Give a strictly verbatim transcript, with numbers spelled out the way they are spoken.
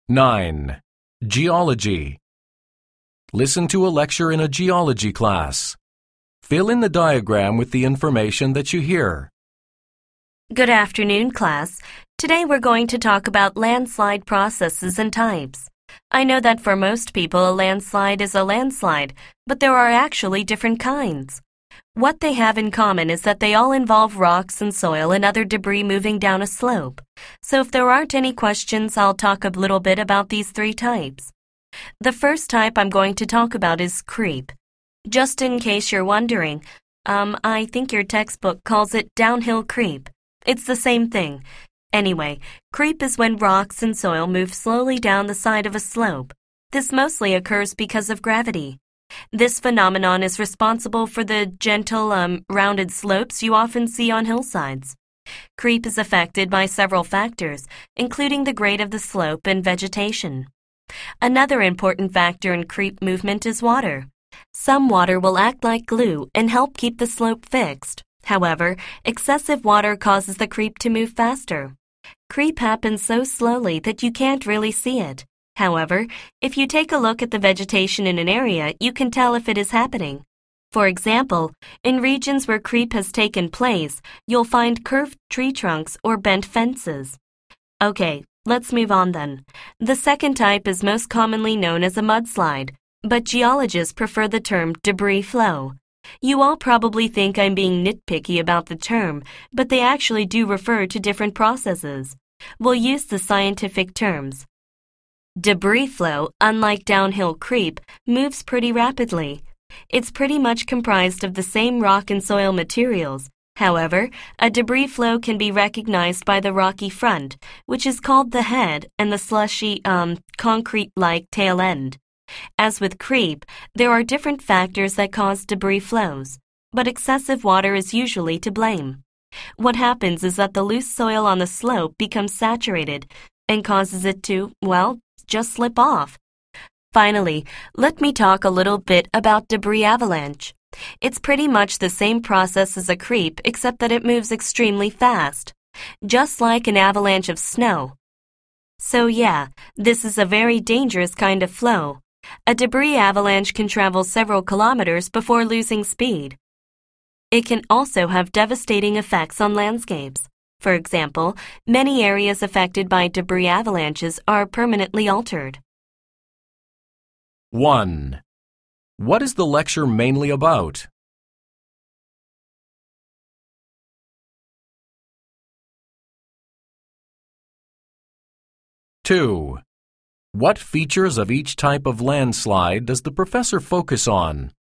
nine. Geology. Listen to a lecture in a geology class. Fill in the diagram with the information that you hear. Good afternoon, class. Today we're going to talk about landslide processes and types. I know that for most people a landslide is a landslide, but there are actually different kinds. What they have in common is that they all involve rocks and soil and other debris moving down a slope. So if there aren't any questions, I'll talk a little bit about these three types. The first type I'm going to talk about is creep. Just in case you're wondering, um, I think your textbook calls it downhill creep. It's the same thing. Anyway, creep is when rocks and soil move slowly down the side of a slope. This mostly occurs because of gravity. This phenomenon is responsible for the gentle, um, rounded slopes you often see on hillsides. Creep is affected by several factors, including the grade of the slope and vegetation. Another important factor in creep movement is water. Some water will act like glue and help keep the slope fixed. However, excessive water causes the creep to move faster. Creep happens so slowly that you can't really see it. However, if you take a look at the vegetation in an area, you can tell if it is happening. For example, in regions where creep has taken place, you'll find curved tree trunks or bent fences. Okay, let's move on then. The second type is most commonly known as a mudslide, but geologists prefer the term debris flow. You all probably think I'm being nitpicky about the term, but they actually do refer to different processes. We'll use the scientific terms. Debris flow, unlike downhill creep, moves pretty rapidly. It's pretty much comprised of the same rock and soil materials. However, a debris flow can be recognized by the rocky front, which is called the head, and the slushy, um, concrete-like tail end. As with creep, there are different factors that cause debris flows, but excessive water is usually to blame. What happens is that the loose soil on the slope becomes saturated and causes it to, well, just slip off. Finally, let me talk a little bit about debris avalanche. It's pretty much the same process as a creep, except that it moves extremely fast, just like an avalanche of snow. So yeah, this is a very dangerous kind of flow. A debris avalanche can travel several kilometers before losing speed. It can also have devastating effects on landscapes. For example, many areas affected by debris avalanches are permanently altered. one. What is the lecture mainly about? two. What features of each type of landslide does the professor focus on?